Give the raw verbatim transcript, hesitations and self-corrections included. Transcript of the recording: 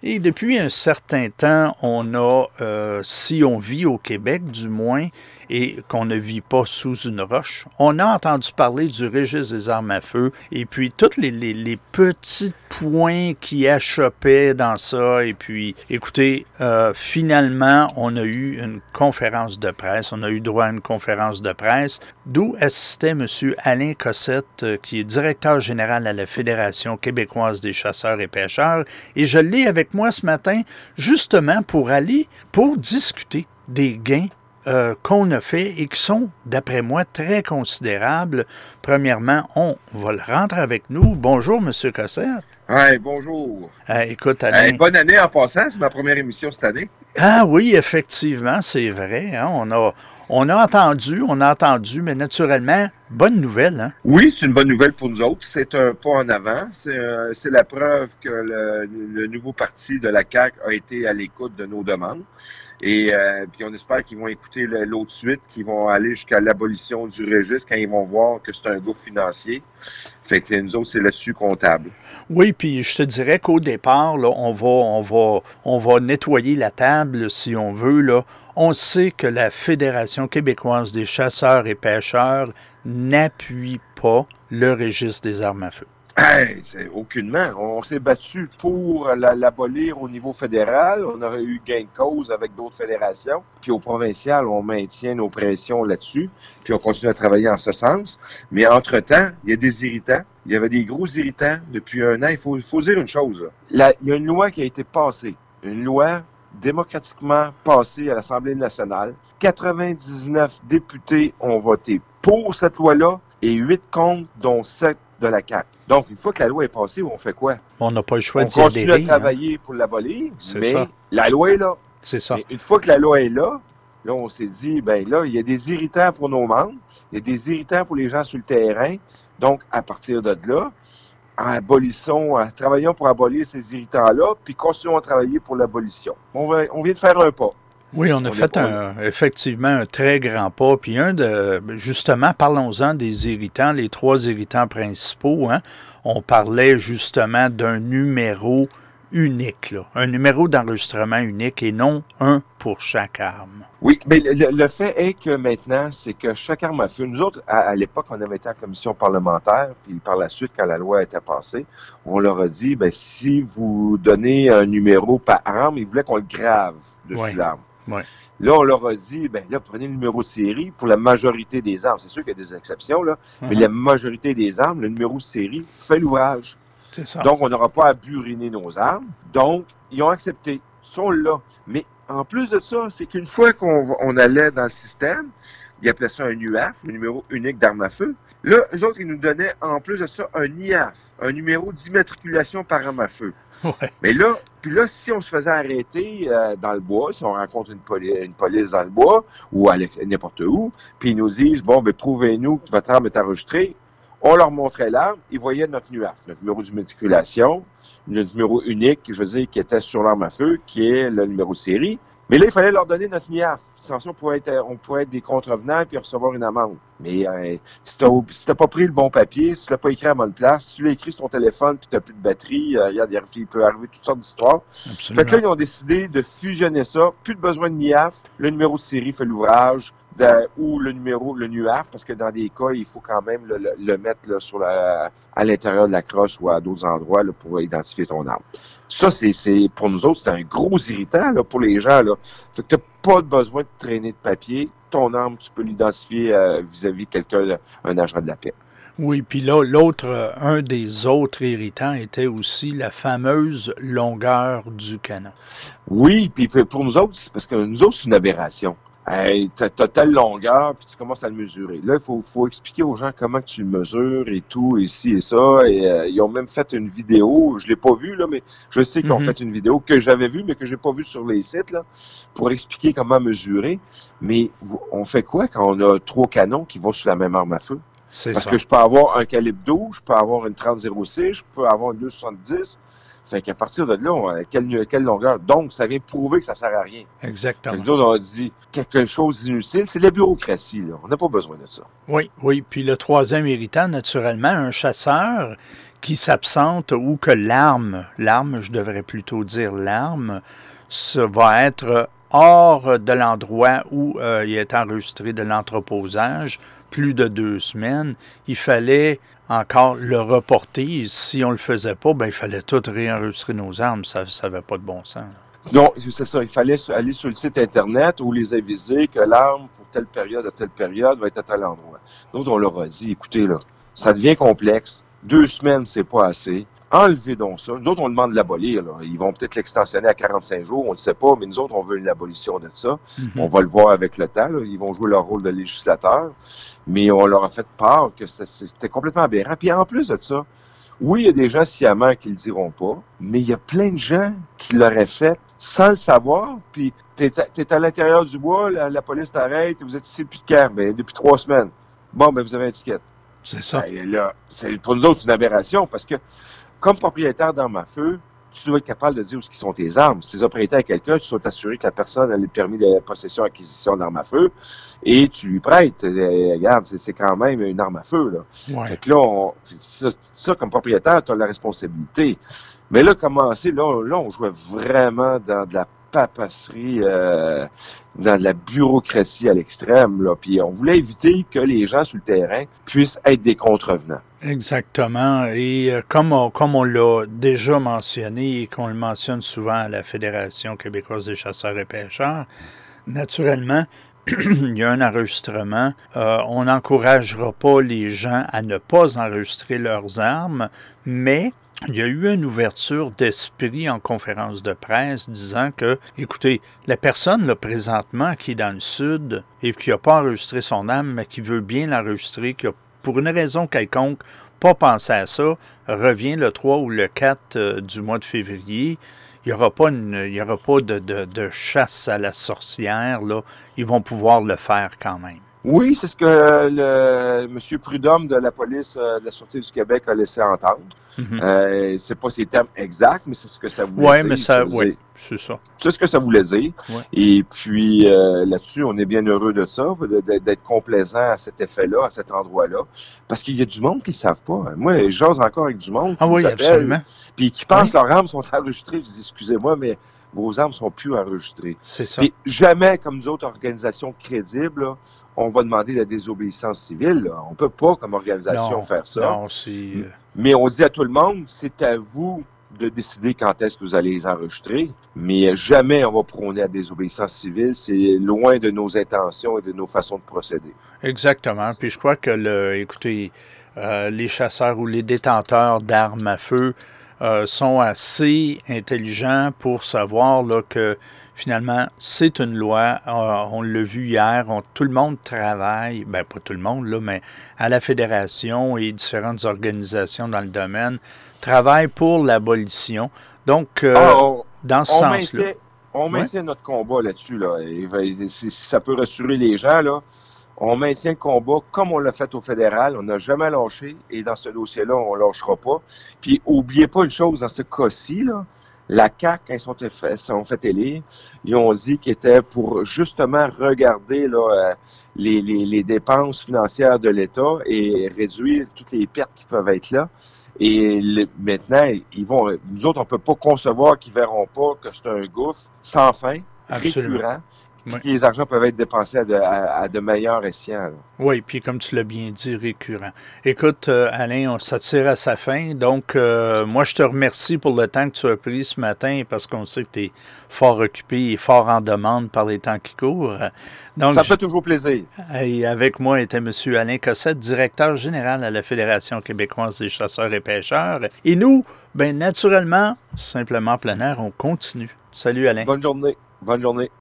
Et depuis un certain temps, on a, euh, si on vit au Québec du moins, et qu'on ne vit pas sous une roche, on a entendu parler du registre des armes à feu et puis tous les, les, les petits points qui achoppaient dans ça. Et puis, écoutez, euh, finalement, on a eu une conférence de presse, on a eu droit à une conférence de presse, d'où assistait M. Alain Cossette, qui est directeur général à la Fédération québécoise des chasseurs et pêcheurs. Et je l'ai avec moi ce matin, justement pour aller, pour discuter des gains Euh, qu'on a fait et qui sont, d'après moi, très considérables. Premièrement, on va le rendre avec nous. Bonjour, M. Cossette. Hey, bonjour. Euh, écoute, Alain. Hey, bonne année en passant, c'est ma première émission cette année. Ah oui, effectivement, c'est vrai. Hein? On a, on a entendu, on a entendu, mais naturellement, bonne nouvelle. Hein? Oui, c'est une bonne nouvelle pour nous autres. C'est un pas en avant. C'est, euh, c'est la preuve que le, le nouveau parti de la C A Q a été à l'écoute de nos demandes. Et euh, puis on espère qu'ils vont écouter le, l'autre suite, qu'ils vont aller jusqu'à l'abolition du registre quand ils vont voir que c'est un gouffre financier. Fait que nous autres, c'est là-dessus comptable. Oui, puis je te dirais qu'au départ, là, on va, on va, on va nettoyer la table, si on veut. Là. On sait que la Fédération québécoise des chasseurs et pêcheurs n'appuie pas le registre des armes à feu. Hey, c'est aucunement. On s'est battu pour la, l'abolir au niveau fédéral. On aurait eu gain de cause avec d'autres fédérations. Puis au provincial, on maintient nos pressions là-dessus. Puis on continue à travailler en ce sens. Mais entre-temps, il y a des irritants. Il y avait des gros irritants depuis un an. Il faut, il faut dire une chose. Là. Il y a une loi qui a été passée. Une loi démocratiquement passée à l'Assemblée nationale. quatre-vingt-dix-neuf députés ont voté pour cette loi-là et huit contre, dont sept de la C A Q. Donc, une fois que la loi est passée, on fait quoi? On n'a pas le choix d'y adhérer. On continue adhérer, à travailler hein? pour l'abolir, c'est mais ça. La loi est là. C'est ça. Mais une fois que la loi est là, là, on s'est dit, ben là, il y a des irritants pour nos membres, il y a des irritants pour les gens sur le terrain. Donc, à partir de là, abolissons, travaillons pour abolir ces irritants-là, puis continuons à travailler pour l'abolition. On, va, on vient de faire un pas. Oui, on a on fait un, effectivement un très grand pas. Puis un de, justement, parlons-en des irritants, les trois irritants principaux. Hein. On parlait justement d'un numéro unique, là, un numéro d'enregistrement unique et non un pour chaque arme. Oui, mais le, le fait est que maintenant, c'est que chaque arme à feu, nous autres, à, à l'époque, on avait été en commission parlementaire, puis par la suite, quand la loi était passée, on leur a dit, ben si vous donnez un numéro par arme, ils voulaient qu'on le grave dessus oui. l'arme. Oui. Là, on leur a dit, ben là, prenez le numéro de série pour la majorité des armes. C'est sûr qu'il y a des exceptions, là, uh-huh. mais la majorité des armes, le numéro de série fait l'ouvrage. C'est ça. Donc, on n'aura pas à buriner nos armes. Donc, ils ont accepté. Ils sont là. Mais en plus de ça, c'est qu'une fois qu'on on allait dans le système, ils appelaient ça un U A F, le numéro unique d'arme à feu. Là, eux autres, ils nous donnaient en plus de ça un I A F, un numéro d'immatriculation par arme à feu. Ouais. Mais là, puis là, si on se faisait arrêter euh, dans le bois, si on rencontre une, poli- une police dans le bois ou à n'importe où, puis ils nous disent, bon, ben prouvez-nous que votre arme est enregistrée, on leur montrait l'arme, ils voyaient notre U A F, notre numéro d'immatriculation, notre numéro unique, je veux dire, qui était sur l'arme à feu, qui est le numéro de série. Mais là, il fallait leur donner notre I A F. Sans ça, on pourrait être, on pourrait être des contrevenants puis recevoir une amende. Mais euh, si tu si t'as pas pris le bon papier, si tu l'as pas écrit à la bonne place, si tu l'as écrit sur ton téléphone puis tu n'as plus de batterie, euh, il peut arriver toutes sortes d'histoires. Absolument. Fait que là, ils ont décidé de fusionner ça. Plus de besoin de I A F. Le numéro de série fait l'ouvrage. De, ou le numéro, le U A F, parce que dans des cas, il faut quand même le, le, le mettre là, sur la, à l'intérieur de la crosse ou à d'autres endroits là, pour identifier ton arme. Ça, c'est, c'est pour nous autres, c'est un gros irritant là, pour les gens. Là. Fait que tu n'as pas besoin de traîner de papier. Ton arme, tu peux l'identifier euh, vis-à-vis quelqu'un, un agent de la paix. Oui, puis là, l'autre, un des autres irritants était aussi la fameuse longueur du canon. Oui, puis pour nous autres, c'est parce que nous autres, c'est une aberration. Hey, t'as, t'as telle longueur, puis tu commences à le mesurer. Là, il faut, faut expliquer aux gens comment que tu le mesures et tout, et ci et ça. Et euh, ils ont même fait une vidéo, je l'ai pas vue, là, mais je sais qu'ils ont mm-hmm. fait une vidéo que j'avais vue, mais que j'ai pas vue sur les sites, là, pour expliquer comment mesurer. Mais on fait quoi quand on a trois canons qui vont sur la même arme à feu? C'est Parce ça. que je peux avoir un calibre douze, je peux avoir une trente zéro six, je peux avoir une deux soixante-dix. Fait qu'à partir de là, on, quelle, quelle longueur? Donc, ça vient prouver que ça sert à rien. Exactement. Fait que d'autres ont dit quelque chose d'inutile. C'est la bureaucratie, là. On n'a pas besoin de ça. Oui, oui. Puis le troisième irritant, naturellement, un chasseur qui s'absente ou que l'arme, l'arme, je devrais plutôt dire l'arme, ça va être hors de l'endroit où euh, il est enregistré de l'entreposage, plus de deux semaines, il fallait encore le reporter. Si on ne le faisait pas, ben, il fallait tout réenregistrer nos armes. Ça n'avait pas de bon sens. Non, c'est ça. Il fallait aller sur le site Internet ou les aviser que l'arme, pour telle période à telle période, va être à tel endroit. Nous, on leur a dit, écoutez, là, ça devient complexe. Deux semaines, c'est pas assez. Enlevez donc ça. Nous autres, on demande de l'abolir. Là. Ils vont peut-être l'extensionner à quarante-cinq jours, on ne sait pas, mais nous autres, on veut une abolition de ça. Mm-hmm. On va le voir avec le temps. Là. Ils vont jouer leur rôle de législateur. Mais on leur a fait part que c'était complètement aberrant. Puis en plus de ça, oui, il y a des gens sciemment qui le diront pas, mais il y a plein de gens qui l'auraient fait sans le savoir. Puis t'es, t'es à l'intérieur du bois, la, la police t'arrête, vous êtes ici depuis quand? Ben, depuis trois semaines. Bon, ben vous avez un ticket. C'est ça. Ben, là, c'est, pour nous autres, c'est une aberration parce que comme propriétaire d'armes à feu, tu dois être capable de dire où sont tes armes. Si tu as prêté à quelqu'un, tu dois t'assurer que la personne a le permis de possession acquisition d'armes à feu et tu lui prêtes. Et, regarde, c'est, c'est quand même une arme à feu. Là. Ouais. Fait que là, on, ça, ça, comme propriétaire, tu as la responsabilité. Mais là, commencer, là, là, on jouait vraiment dans de la papasserie, euh, dans de la bureaucratie à l'extrême. Là. Puis on voulait éviter que les gens sur le terrain puissent être des contrevenants. Exactement. Et euh, comme, on, comme on l'a déjà mentionné et qu'on le mentionne souvent à la Fédération québécoise des chasseurs et pêcheurs, naturellement, il y a un enregistrement. Euh, on n'encouragera pas les gens à ne pas enregistrer leurs armes, mais il y a eu une ouverture d'esprit en conférence de presse disant que, écoutez, la personne là, présentement qui est dans le sud et qui n'a pas enregistré son arme, mais qui veut bien l'enregistrer, qui a pour une raison quelconque pas pensé à ça, revient le trois ou le quatre euh, du mois de février. Il n'y aura pas, une, il y aura pas de, de, de chasse à la sorcière. Là. Ils vont pouvoir le faire quand même. Oui, c'est ce que le M. Prudhomme de la police euh, de la Sûreté du Québec a laissé entendre. Mm-hmm. Euh, c'est pas ses termes exacts, mais c'est ce que ça voulait ouais, dire. Mais ça, ça oui, c'est ça. C'est ce que ça voulait dire. Ouais. Et puis euh, là-dessus, on est bien heureux de ça, de, d'être complaisant à cet effet-là, à cet endroit-là. Parce qu'il y a du monde qui ne savent pas. Moi, j'ose encore avec du monde qui ah, oui, appelle, absolument. Puis qui pensent oui. leurs armes sont enregistrées. Je dis, excusez-moi, mais vos armes sont plus enregistrées. C'est ça. Puis jamais, comme nous autres organisations crédibles, là, on va demander la désobéissance civile. Là. On ne peut pas, comme organisation, non, faire ça. Non, c'est... Mais on dit à tout le monde, c'est à vous de décider quand est-ce que vous allez les enregistrer. Mais jamais on va prôner la désobéissance civile. C'est loin de nos intentions et de nos façons de procéder. Exactement. Puis je crois que, le, écoutez, euh, les chasseurs ou les détenteurs d'armes à feu euh, sont assez intelligents pour savoir là, que finalement, c'est une loi. Euh, on l'a vu hier. On, tout le monde travaille, ben pas tout le monde, là, mais à la Fédération et différentes organisations dans le domaine travaillent pour l'abolition. Donc, euh, ah, on, dans ce sens-là. Maintient, on maintient ouais. notre combat là-dessus. Là. Et, et, si ça peut rassurer les gens, là, on maintient le combat comme on l'a fait au fédéral. On n'a jamais lâché. Et dans ce dossier-là, on ne lâchera pas. Puis, oubliez pas une chose dans ce cas-ci, là. La C A Q, quand ils sont fait, sont fait élire, ils ont dit qu'ils étaient pour justement regarder là, les, les, les dépenses financières de l'État et réduire toutes les pertes qui peuvent être là. Et le, maintenant, ils vont, nous autres, on ne peut pas concevoir qu'ils ne verront pas que c'est un gouffre sans fin, Absolument. récurrent, puis oui. que les argents peuvent être dépensés à de, à, à de meilleurs escients. Là. Oui, puis comme tu l'as bien dit, récurrent. Écoute, euh, Alain, on, ça tire à sa fin. Donc, euh, moi, je te remercie pour le temps que tu as pris ce matin parce qu'on sait que tu es fort occupé et fort en demande par les temps qui courent. Donc, ça me fait toujours plaisir. Et avec moi était M. Alain Cossette, directeur général à la Fédération québécoise des chasseurs et pêcheurs. Et nous, bien naturellement, simplement plein air, on continue. Salut Alain. Bonne journée. Bonne journée.